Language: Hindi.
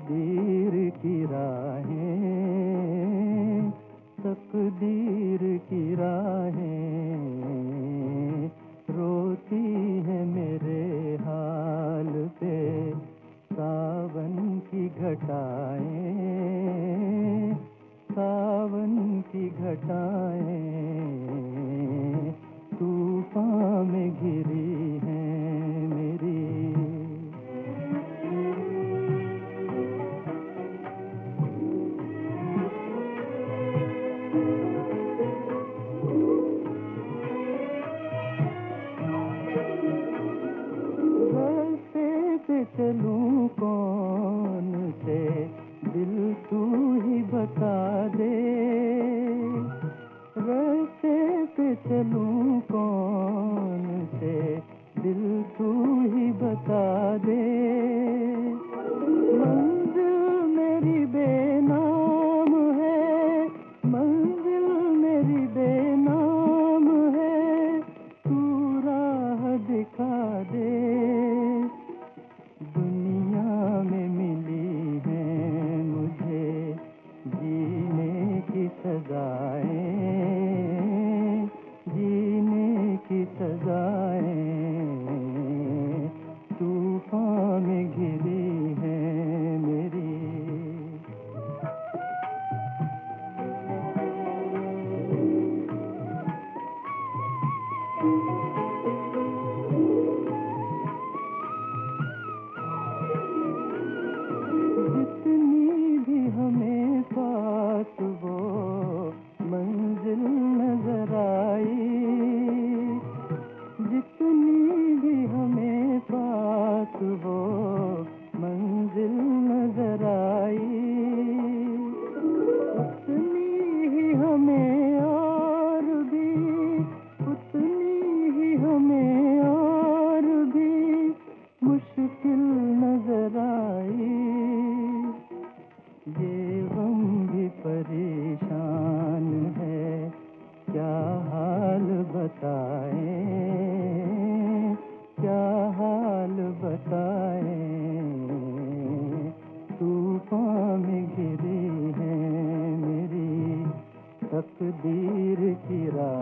तकदीर की राहें, तकदीर की राहें रोती है मेरे हाल पे। सावन की घटाएं, सावन की घटाएं तूफान में घिरी हैं मेरी। रास्ते पे चलूं कौन से, दिल तू ही बता दे। रास्ते पे चलूं कौन से, दिल तू ही बता दे। मंजिल मेरी बेनाम है, मंजिल मेरी बेनाम है, तू राह दिखा दे। दुनिया में मिली है मुझे जीने की सजाएं, जीने की सजाएं तूफान में घिरी है मेरी। जितनी भी हमें पास वो मंजिल नजर आई, जितनी भी हमें पास वो मंजिल नजर आई, उतनी ही हमें और भी, उतनी ही हमें और भी मुश्किल नजर आई। ये गम भी परेशान है, क्या हाल बताएं, क्या हाल बताएं तूफान में घिरी है मेरी तकदीर की राह।